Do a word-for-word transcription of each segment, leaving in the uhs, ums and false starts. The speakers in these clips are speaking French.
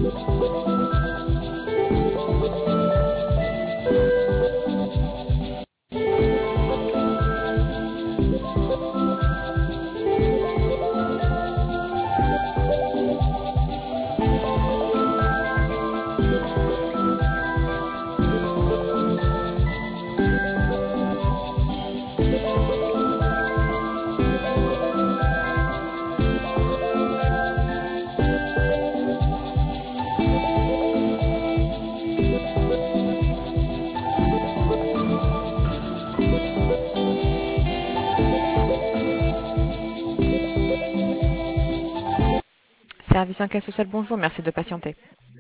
Service enquête sociale, bonjour, merci de patienter.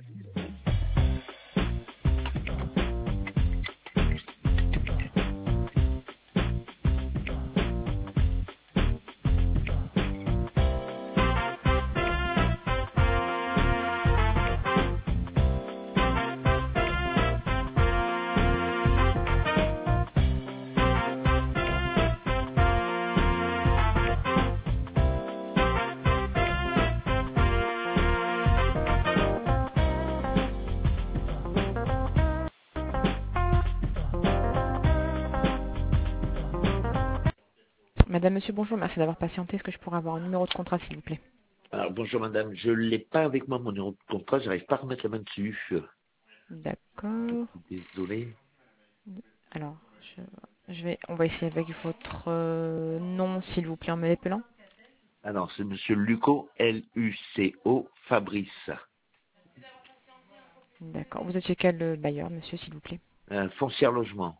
Madame, monsieur, bonjour, merci d'avoir patienté. Est-ce que je pourrais avoir un numéro de contrat, s'il vous plaît? Alors bonjour madame, je ne l'ai pas avec moi mon numéro de contrat, j'arrive pas à remettre la main dessus. D'accord. Désolé. Alors, je, je vais, on va essayer avec votre euh, nom, s'il vous plaît, en m'appelant. Alors c'est monsieur Luco, L U C O, Fabrice. D'accord. Vous êtes chez quel euh, bailleur, monsieur, s'il vous plaît? Un foncière logement.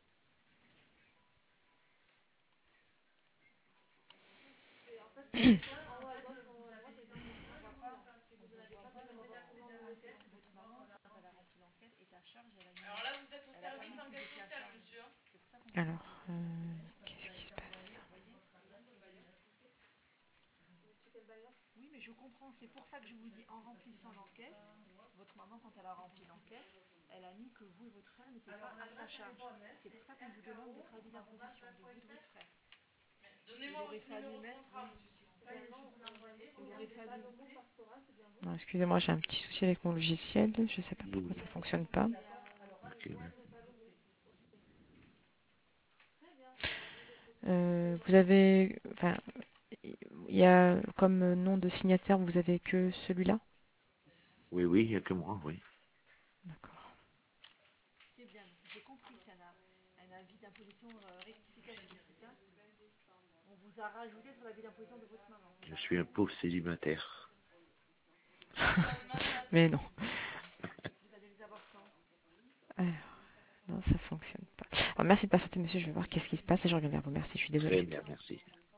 Alors, euh, qu'est-ce qui se passe? Oui, mais je comprends, c'est pour ça que je vous dis, en remplissant l'enquête, votre maman, quand elle a rempli l'enquête, elle a mis que vous et votre frère n'étiez pas à sa charge. C'est pour ça qu'on vous demande votre avis d'imposition, de vous et de votre frère. Il aurait fallu mettre... Il aurait fallu... Non, excusez-moi, j'ai un petit souci avec mon logiciel. Je ne sais pas pourquoi ça ne fonctionne pas. Okay. Euh, vous avez... Enfin, il y a comme nom de signataire, vous avez que celui-là? Oui, oui, il n'y a que moi, oui. D'accord. C'est bien, j'ai compris, c'est un, un avis d'imposition euh, rectificatif, c'est ça? On vous a rajouté sur l'avis d'imposition de votre maman. Je suis un pauvre célibataire. Mais non. Vous allez les avoir quand? Alors, non, ça fonctionne pas. Alors, merci de patienter, monsieur. Je vais voir qu'est-ce qui se passe et je reviens vers vous. Merci, je suis désolée. Très bien, merci.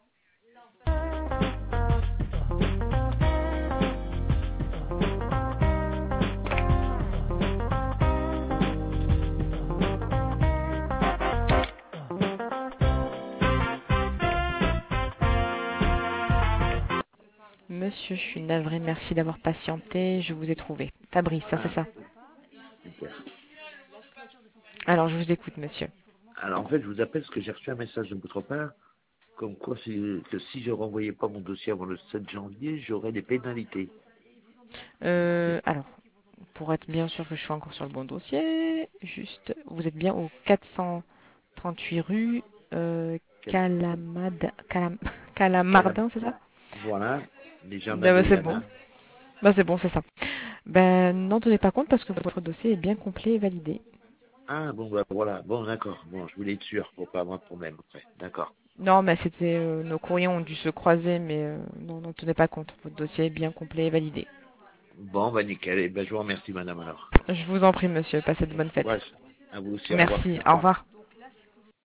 Monsieur, je suis navrée. Merci d'avoir patienté. Je vous ai trouvé. Fabrice, ça c'est Ah, ça. super. Alors, je vous écoute, monsieur. Alors en fait, je vous appelle parce que j'ai reçu un message de votre part, comme quoi si, que si je ne renvoyais pas mon dossier avant le sept janvier, j'aurais des pénalités. Euh, alors, pour être bien sûr que je suis encore sur le bon dossier, juste, vous êtes bien au quatre cent trente-huit rue euh, Calamad... Calam... Calamardin, c'est ça? Voilà, les jardins Ah bah, de c'est bon. Yana. Bah, c'est bon, c'est ça. Ben, n'en tenez pas compte parce que votre dossier est bien complet et validé. Ah bon, bah voilà, bon d'accord, bon, je voulais être sûr pour pas avoir de problème après, d'accord. Non, mais c'était euh, nos courriers ont dû se croiser, mais euh, non, n'en tenez pas compte. Votre dossier est bien complet et validé. Bon, bah nickel, et ben je vous remercie madame alors. Je vous en prie, monsieur. Passez de bonnes fêtes. Ouais, à vous aussi, au revoir. Merci. Au revoir.